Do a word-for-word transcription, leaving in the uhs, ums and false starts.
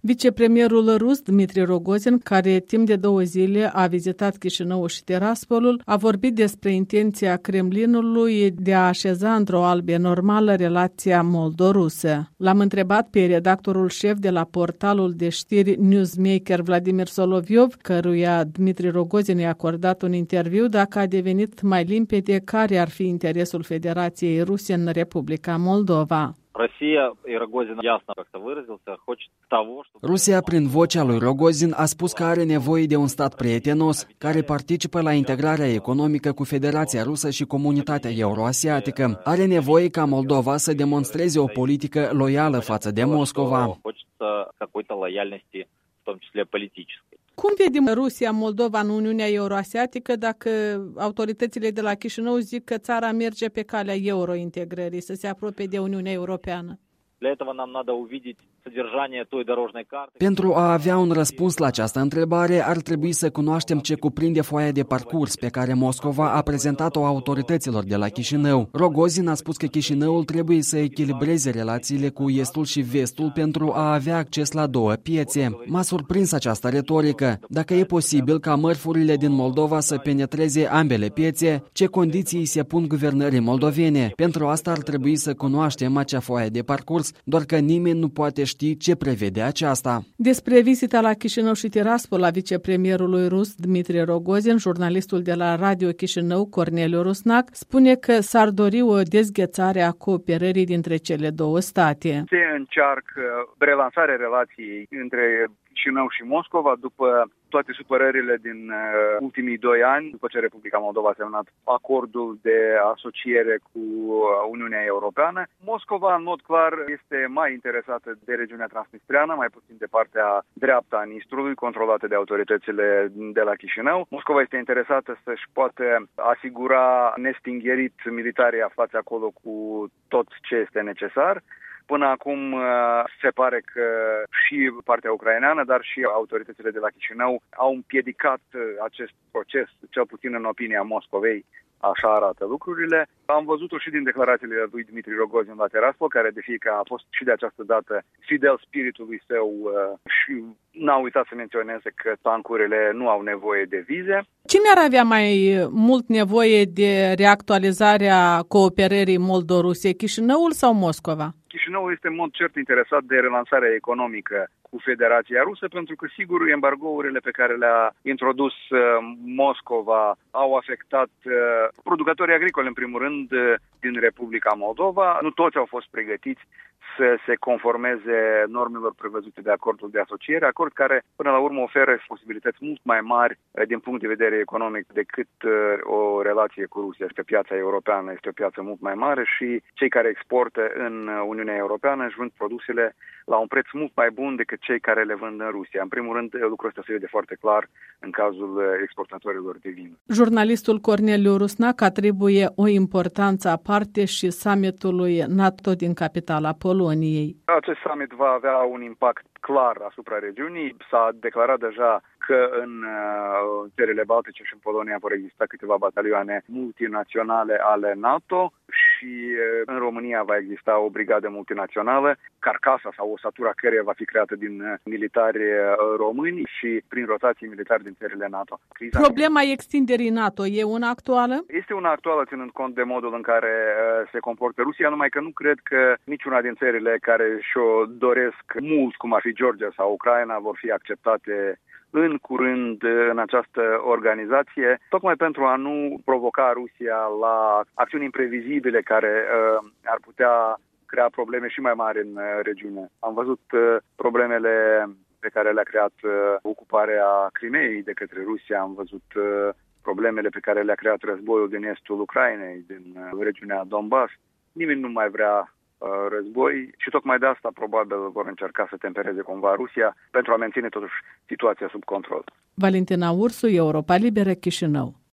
Vicepremierul rus Dmitri Rogozin, care timp de două zile a vizitat Chișinăul și Tiraspolul, a vorbit despre intenția Kremlinului de a așeza într-o albie normală relația moldo-rusă. L-am întrebat pe redactorul șef de la portalul de știri Newsmaker Vladimir Soloviov, căruia Dmitri Rogozin i-a acordat un interviu, dacă a devenit mai limpede care ar fi interesul Federației Ruse în Republica Moldova. Rusia, prin vocea lui Rogozin, a spus că are nevoie de un stat prietenos, care participă la integrarea economică cu Federația Rusă și comunitatea euroasiatică. Are nevoie ca Moldova să demonstreze o politică loială față de Moscova. Cum vedem Rusia, Moldova în Uniunea Euroasiatică dacă autoritățile de la Chișinău zic că țara merge pe calea eurointegrării, să se apropie de Uniunea Europeană? Pentru a avea un răspuns la această întrebare, ar trebui să cunoaștem ce cuprinde foaia de parcurs pe care Moscova a prezentat-o autorităților de la Chișinău. Rogozin a spus că Chișinăul trebuie să echilibreze relațiile cu estul și vestul pentru a avea acces la două piețe. M-a surprins această retorică. Dacă e posibil ca mărfurile din Moldova să penetreze ambele piețe, ce condiții se pun guvernării moldovene? Pentru asta ar trebui să cunoaștem acea foaie de parcurs, doar că nimeni nu poate ști ce prevede aceasta. Despre vizita la Chișinău și Tiraspol a vicepremierului rus Dmitri Rogozin, jurnalistul de la Radio Chișinău, Corneliu Rusnac, spune că s-ar dori o dezghețare a cooperării dintre cele două state. Se încearcă relansarea relației între Chișinău și Moscova după toate supărările din uh, ultimii doi ani, după ce Republica Moldova a semnat acordul de asociere cu Uniunea Europeană. Moscova, în mod clar, este mai interesată de regiunea transnistreană, mai puțin de partea dreaptă a Nistrului, controlată de autoritățile de la Chișinău. Moscova este interesată să-și poată asigura nestingherit militarii aflați acolo cu tot ce este necesar. Până acum se pare că și partea ucraineană, dar și autoritățile de la Chișinău au împiedicat acest proces, cel puțin în opinia Moscovei. Așa arată lucrurile. Am văzut-o și din declarațiile lui Dmitri Rogozin la Tiraspol, care de fiecare a fost și de această dată fidel spiritului său și n-a uitat să menționeze că tancurile nu au nevoie de vize. Cine ar avea mai mult nevoie de reactualizarea cooperării Moldo-Rusiei, Chișinăul sau Moscova? Chișinăul este în mod cert interesat de relansarea economică cu Federația Rusă, pentru că, sigur, embargourile pe care le-a introdus Moscova au afectat producătorii agricoli, în primul rând, din Republica Moldova. Nu toți au fost pregătiți să se conformeze normelor prevăzute de acordul de asociere, acord care, până la urmă, oferă posibilități mult mai mari din punct de vedere economic decât o relație cu Rusia. Că piața europeană este o piață mult mai mare și cei care exportă în Uniunea Europeană își vând produsele la un preț mult mai bun decât cei care le vând în Rusia. În primul rând, lucrul ăsta se vede foarte clar în cazul exportatorilor de vin. Jurnalistul Corneliu Rusnac atribuie o importanță aparte și summitului NATO din capitala Poloniei. Acest summit va avea un impact clar asupra regiunii. S-a declarat deja că în uh, țările Baltice și în Polonia vor exista câteva batalioane multinaționale ale NATO și uh, în România va exista o brigadă multinațională, carcasa sau osatura căreia va fi creată din uh, militari uh, români și prin rotații militari din țările NATO. Criza Problema extinderii NATO e una actuală? Este una actuală, ținând cont de modul în care uh, se comportă Rusia, numai că nu cred că niciuna din țările care și-o doresc mult, cum ar fi Georgia sau Ucraina, vor fi acceptate în curând în această organizație, tocmai pentru a nu provoca Rusia la acțiuni imprevizibile care uh, ar putea crea probleme și mai mari în uh, regiune. Am văzut uh, problemele pe care le-a creat uh, ocuparea Crimeei de către Rusia, am văzut uh, problemele pe care le-a creat războiul din estul Ucrainei, din uh, regiunea Donbass. Nimeni nu mai vrea război și tocmai de asta probabil vor încerca să tempereze cumva Rusia pentru a menține totuși situația sub control. Valentina Ursu, Europa Liberă, Chișinău.